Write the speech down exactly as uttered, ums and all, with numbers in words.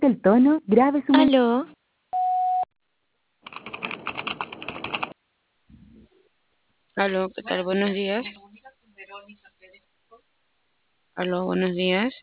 el tono, grabe su mensaje. Aló, Aló, ¿qué tal? Buenos días. Aló, buenos días.